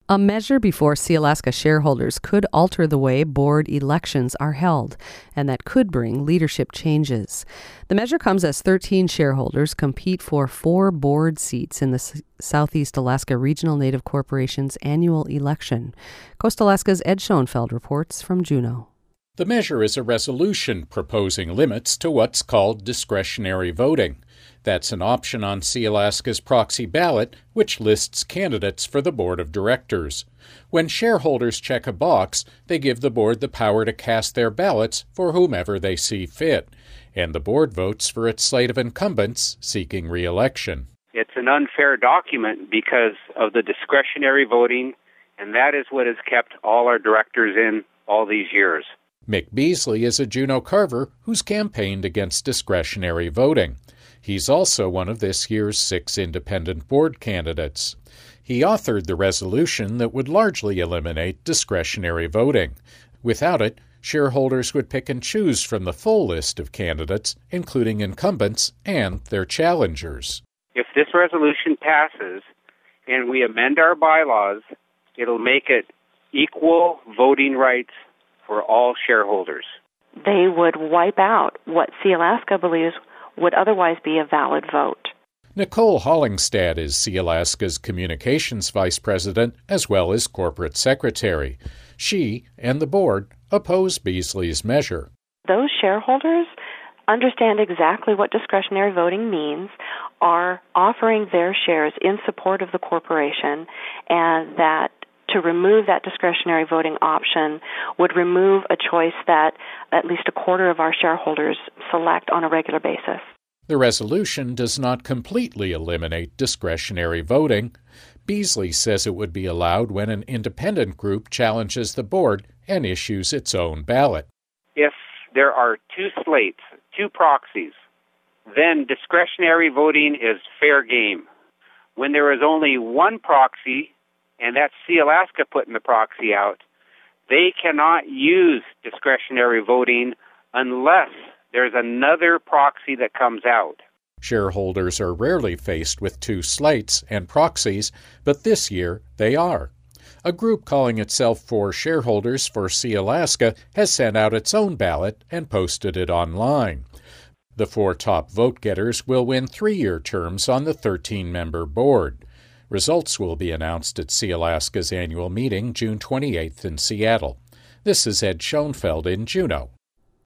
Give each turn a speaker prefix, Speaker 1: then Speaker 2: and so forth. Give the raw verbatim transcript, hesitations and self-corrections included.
Speaker 1: A measure before Sealaska shareholders could alter the way board elections are held, and that could bring leadership changes. The measure comes as thirteen shareholders compete for four board seats in the S- Southeast Alaska Regional Native Corporation's annual election. Coast Alaska's Ed Schoenfeld reports from Juneau.
Speaker 2: The measure is a resolution proposing limits to what's called discretionary voting. That's an option on Sealaska's proxy ballot, which lists candidates for the board of directors. When shareholders check a box, they give the board the power to cast their ballots for whomever they see fit, and the board votes for its slate of incumbents seeking re-election.
Speaker 3: It's an unfair document because of the discretionary voting, and that is what has kept all our directors in all these years.
Speaker 2: Mick Beasley is a Juneau Carver who's campaigned against discretionary voting. He's also one of this year's six independent board candidates. He authored the resolution that would largely eliminate discretionary voting. Without it, shareholders would pick and choose from the full list of candidates, including incumbents and their challengers.
Speaker 3: If this resolution passes and we amend our bylaws, it'll make it equal voting rights for all shareholders.
Speaker 4: They would wipe out what Sealaska believes would otherwise be a valid vote.
Speaker 2: Nicole Hollingstad is Sealaska's communications vice president as well as corporate secretary. She and the board oppose Beasley's measure.
Speaker 4: Those shareholders understand exactly what discretionary voting means, are offering their shares in support of the corporation, and that to remove that discretionary voting option would remove a choice that at least a quarter of our shareholders select on a regular basis.
Speaker 2: The resolution does not completely eliminate discretionary voting. Beasley says it would be allowed when an independent group challenges the board and issues its own ballot.
Speaker 3: If there are two slates, two proxies, then discretionary voting is fair game. When there is only one proxy, and that's Sealaska putting the proxy out, they cannot use discretionary voting unless there's another proxy that comes out.
Speaker 2: Shareholders are rarely faced with two slates and proxies, but this year they are. A group calling itself Four Shareholders for Sealaska has sent out its own ballot and posted it online. The four top vote-getters will win three-year terms on the thirteen-member board. Results will be announced at Sealaska's annual meeting June twenty-eighth in Seattle. This is Ed Schoenfeld in Juneau.